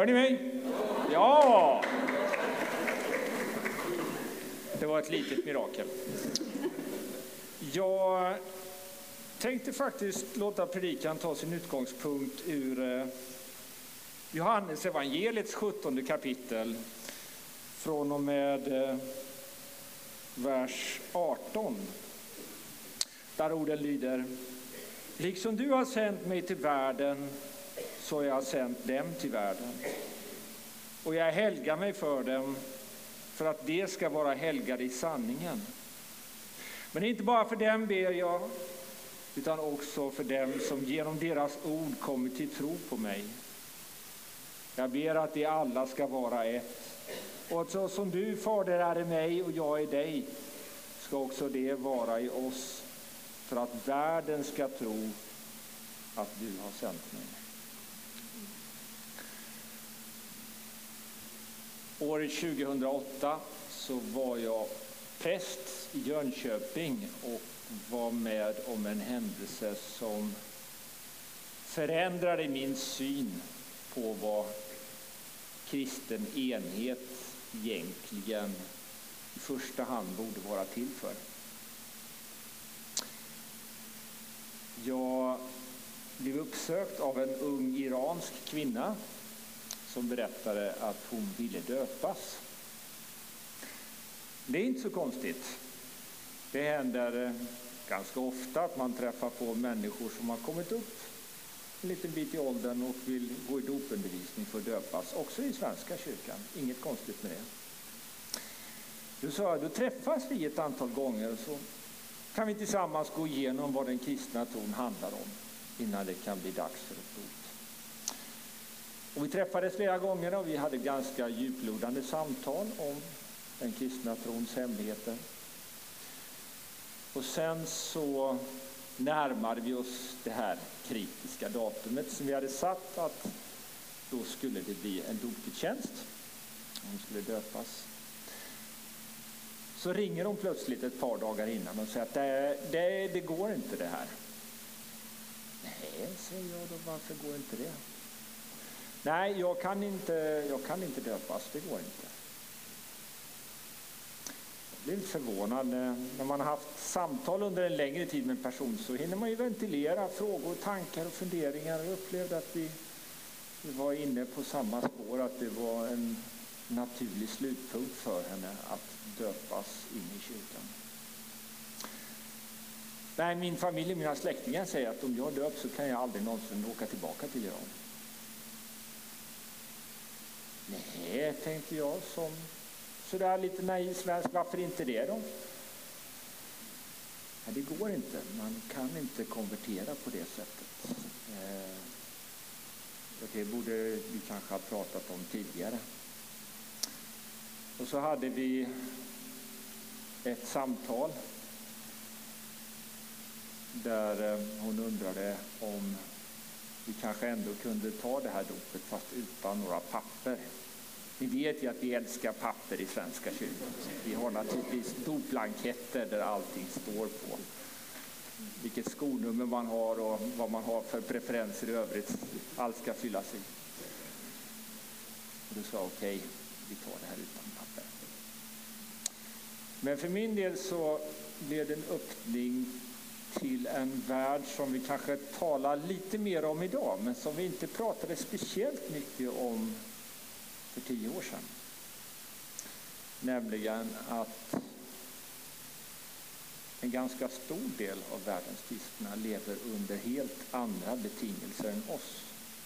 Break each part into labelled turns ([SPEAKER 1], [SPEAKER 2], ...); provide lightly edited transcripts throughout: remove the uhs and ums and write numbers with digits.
[SPEAKER 1] Hör ni mig? Ja! Det var ett litet mirakel. Jag tänkte faktiskt låta predikan ta sin utgångspunkt ur Johannes evangeliets 17:e kapitel från och med vers 18. Där orden lyder: liksom du har sänt mig till världen så har jag sänt dem till världen. Och jag helgar mig för dem för att de ska vara helgade i sanningen. Men inte bara för dem ber jag, utan också för dem som genom deras ord kommer till tro på mig. Jag ber att de alla ska vara ett. Och så som du, Fader, är i mig och jag i dig, ska också det vara i oss, för att världen ska tro att du har sänt mig. År 2008 så var jag präst i Jönköping och var med om en händelse som förändrade min syn på vad kristen enhet egentligen i första hand borde vara till för. Jag blev uppsökt av en ung iransk kvinna som berättade att hon ville döpas. Det är inte så konstigt. Det händer ganska ofta att man träffar på människor som har kommit upp en liten bit i åldern och vill gå i dopundervisning för att döpas, också i Svenska kyrkan. Inget konstigt med det. Då sa jag, då träffas vi ett antal gånger och så kan vi tillsammans gå igenom vad den kristna tron handlar om innan det kan bli dags för ett dop. Och vi träffades flera gånger och vi hade ganska djuplodande samtal om den kristna trons hemligheter. Och sen så närmade vi oss det här kritiska datumet som vi hade satt, att då skulle det bli en dopgudstjänst. Hon skulle döpas. Så ringer hon plötsligt ett par dagar innan och säger att det går inte det här. Nej, säger jag då, varför går inte det? Nej, jag kan inte döpas, det går inte. Jag blev förvånad. När man har haft samtal under en längre tid med en person så hinner man ju ventilera frågor, tankar och funderingar. Jag upplevde att vi var inne på samma spår, att det var en naturlig slutpunkt för henne att döpas in i kyrkan. Nej, min familj och mina släktingar säger att om jag döps så kan jag aldrig någonsin åka tillbaka till Iran. Nej, tänkte jag som sådär lite naiv svensk, varför inte det då? Nej, det går inte. Man kan inte konvertera på det sättet. Och det borde vi kanske ha pratat om tidigare. Och så hade vi ett samtal där hon undrade om vi kanske ändå kunde ta det här dopet fast utan några papper. Vi vet ju att vi älskar papper i Svenska kyrkan. Vi har naturligtvis dopblanketter där allting står på. Vilket skolnummer man har och vad man har för preferenser i övrigt. Allt ska fyllas i. Och du sa okej, vi tar det här utan papper. Men för min del så blev det en öppning till en värld som vi kanske talar lite mer om idag, men som vi inte pratade speciellt mycket om för 10 år sedan. Nämligen att en ganska stor del av världens kristna lever under helt andra betingelser än oss.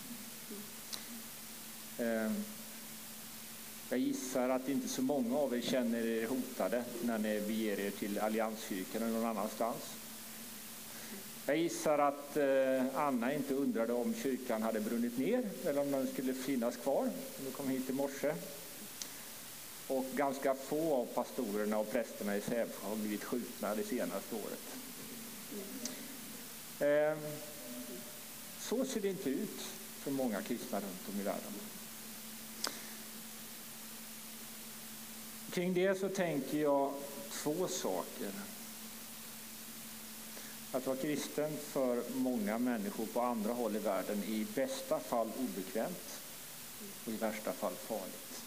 [SPEAKER 1] Jag gissar att inte så många av er känner er hotade när ni beger er till Allianskyrkan eller någon annanstans. Jag gissar att Anna inte undrade om kyrkan hade brunnit ner eller om den skulle finnas kvar. Du kom hit i morse. Och ganska få av pastorerna och prästerna i Sävsjö har blivit skjutna det senaste året. Så ser det inte ut för många kristna runt om i världen. Kring det så tänker jag 2 saker. Att vara kristen för många människor på andra håll i världen är i bästa fall obekvämt. och i värsta fall farligt.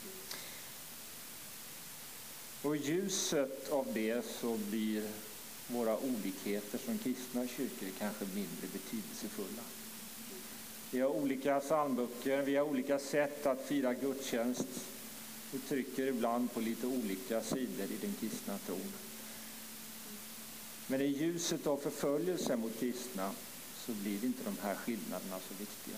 [SPEAKER 1] Och i ljuset av det så blir våra olikheter som kristna kyrkor kanske mindre betydelsefulla. Vi har olika psalmböcker, vi har olika sätt att fira gudstjänst. Vi trycker ibland på lite olika sidor i den kristna tron. Men i ljuset av förföljelse mot kristna så blir inte de här skillnaderna så viktiga.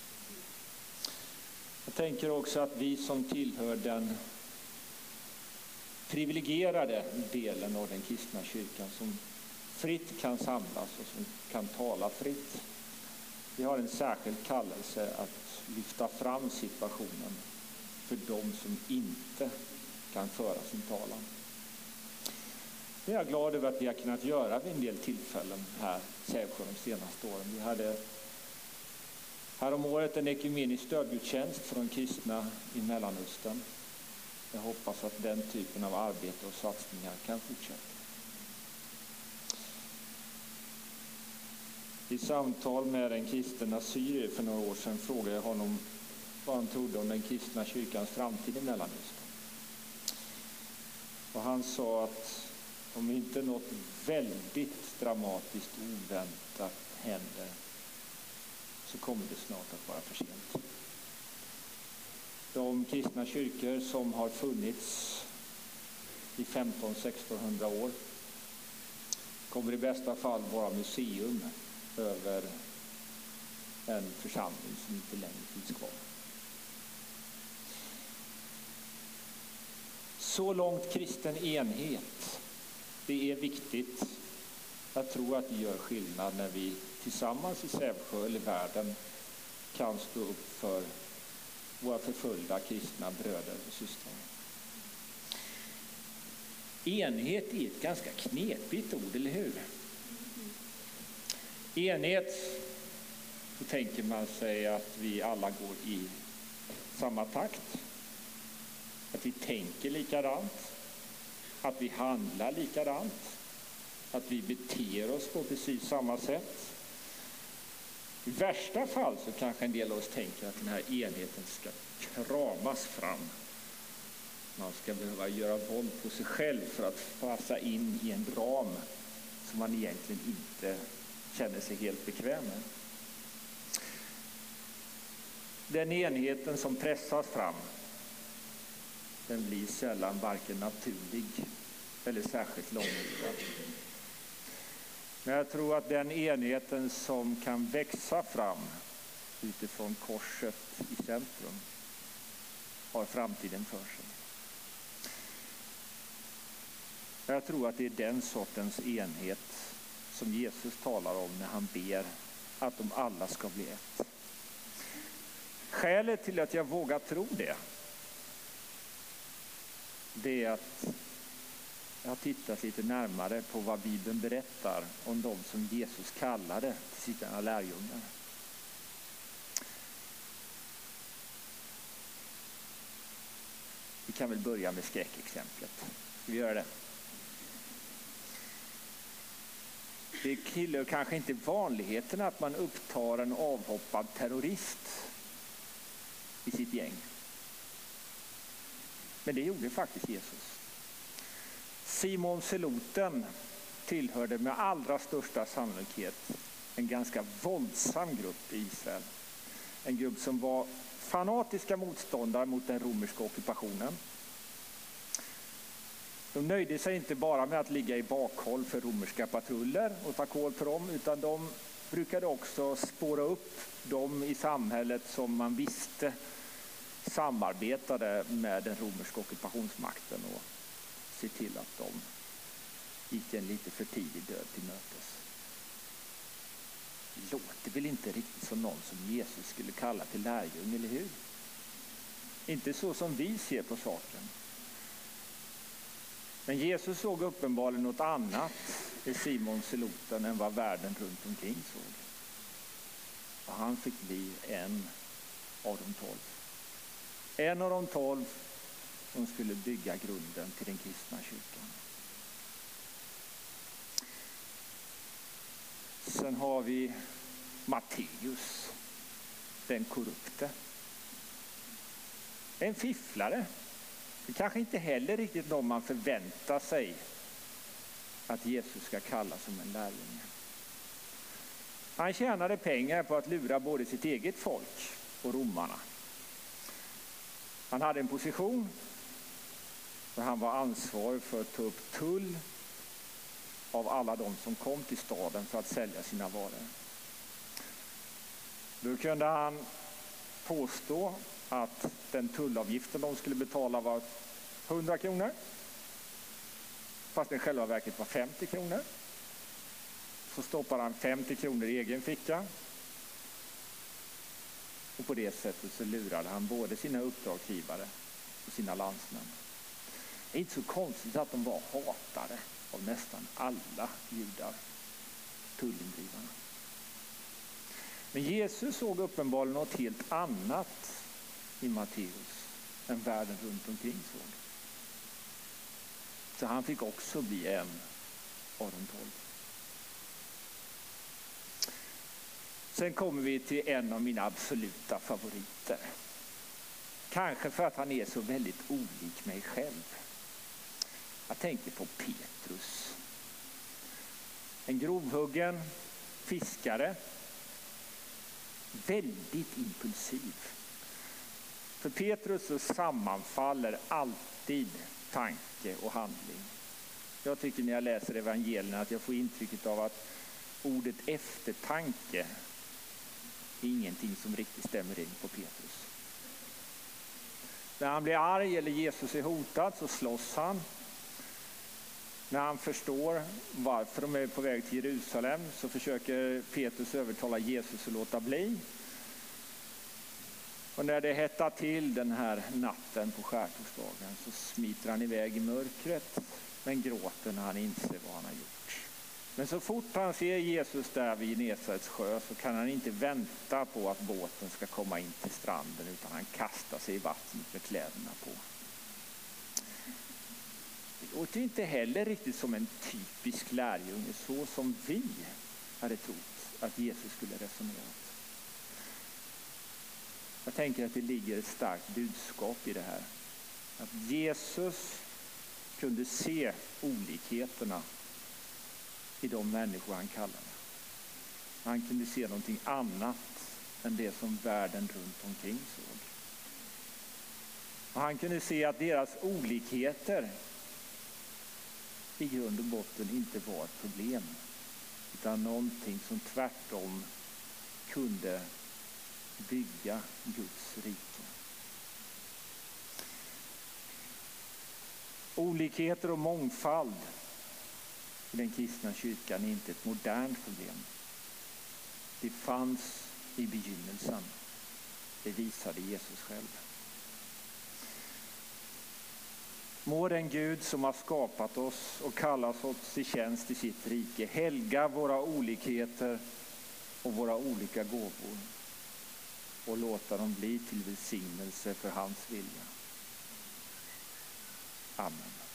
[SPEAKER 1] Jag tänker också att vi som tillhör den privilegierade delen av den kristna kyrkan som fritt kan samlas och som kan tala fritt. Vi har en särskild kallelse att lyfta fram situationen för de som inte kan föra sin talan. Det är jag glad över att vi har kunnat göra vid en del tillfällen här i Sävsjö de senaste åren. Vi hade häromåret en ekumenisk stödgudstjänst för de kristna i Mellanöstern. Jag hoppas att den typen av arbete och satsningar kan fortsätta. I samtal med en kristen assyrier för några år sedan frågade jag honom vad han trodde om den kristna kyrkans framtid i Mellanöstern. Och han sa att om inte något väldigt dramatiskt oväntat händer så kommer det snart att vara för sent. De kristna kyrkor som har funnits i 1500-1600 år kommer i bästa fall vara museum över en församling som inte längre finns kvar. Så långt kristen enhet. Det är viktigt. Jag tror att det gör skillnad när vi tillsammans i Sävsjö eller världen kan stå upp för våra förföljda kristna bröder och systrar. Enhet är ett ganska knepigt ord, eller hur? Enhet, så tänker man sig att vi alla går i samma takt. Att vi tänker likadant. Att vi handlar likadant. Att vi beter oss på precis samma sätt. I värsta fall så kanske en del av oss tänker att den här enheten ska kramas fram. Man ska behöva göra våld på sig själv för att passa in i en ram som man egentligen inte känner sig helt bekväm med. Den enheten som pressas fram, den blir sällan varken naturlig eller särskilt långlivad. Men jag tror att den enheten som kan växa fram utifrån korset i centrum har framtiden för sig. Jag tror att det är den sortens enhet som Jesus talar om när han ber att de alla ska bli ett. Skälet till att jag vågar tro det är att jag har tittat lite närmare på vad Bibeln berättar om de som Jesus kallade till sina lärjungar. Vi kan väl börja med skräckexemplet. Ska vi göra det? Det tillhör kanske inte vanligheten att man upptar en avhoppad terrorist i sitt gäng. Men det gjorde faktiskt Jesus. Simon Zeloten tillhörde med allra största sannolikhet en ganska våldsam grupp i Israel. En grupp som var fanatiska motståndare mot den romerska ockupationen. De nöjde sig inte bara med att ligga i bakhåll för romerska patruller och ta koll på dem, utan de brukade också spåra upp dem i samhället som man visste samarbetade med den romerska ockupationsmakten och se till att de gick en lite för tidig död till mötes. Det låter väl inte riktigt som någon som Jesus skulle kalla till lärjung, eller hur? Inte så som vi ser på saken. Men Jesus såg uppenbarligen något annat i Simon Zeloten än vad världen runt omkring såg. Och han fick bli en av de 12. En av de 12 som skulle bygga grunden till den kristna kyrkan. Sen har vi Matteus, den korrupte. En fifflare. Det kanske inte heller riktigt någon man förväntar sig att Jesus ska kalla som en lärjunge. Han tjänade pengar på att lura både sitt eget folk och romarna. Han hade en position där han var ansvarig för att ta upp tull av alla de som kom till staden för att sälja sina varor. Då kunde han påstå att den tullavgiften de skulle betala var 100 kronor. Fast den själva verket var 50 kronor. Så stoppade han 50 kronor i egen ficka. Och på det sättet så lurade han både sina uppdragsgivare och sina landsmän. Det är inte så konstigt att de var hatade av nästan alla judar, tullindrivarna. Men Jesus såg uppenbarligen något helt annat i Matteus än världen runt omkring såg. Så han fick också bli en av de 12. Sen kommer vi till en av mina absoluta favoriter. Kanske för att han är så väldigt olik mig själv. Jag tänker på Petrus. En grovhuggen fiskare. Väldigt impulsiv. För Petrus så sammanfaller alltid tanke och handling. Jag tycker när jag läser evangelierna att jag får intrycket av att ordet eftertanke är ingenting som riktigt stämmer in på Petrus. När han blir arg eller Jesus är hotad så slåss han. När han förstår varför de är på väg till Jerusalem så försöker Petrus övertala Jesus att låta bli. Och när det hettar till den här natten på skärtorsdagen så smiter han iväg i mörkret men gråter när han inser vad han har gjort. Men så fort han ser Jesus där vid Genesarets sjö så kan han inte vänta på att båten ska komma in till stranden utan han kastar sig i vattnet med kläderna på. Det låter inte heller riktigt som en typisk lärjunge så som vi hade trott att Jesus skulle resonera. Jag tänker att det ligger ett starkt budskap i det här. Att Jesus kunde se olikheterna i de människor han kallade. Han kunde se någonting annat än det som världen runt omkring såg. Och han kunde se att deras olikheter i grund och botten inte var ett problem. Utan någonting som tvärtom kunde bygga Guds rike. Olikheter och mångfald i den kristna kyrkan är inte ett modernt problem. Det fanns i begynnelsen. Det visade Jesus själv. Må den Gud som har skapat oss och kallat oss till tjänst i sitt rike helga våra olikheter och våra olika gåvor och låta dem bli till välsignelse för hans vilja. Amen.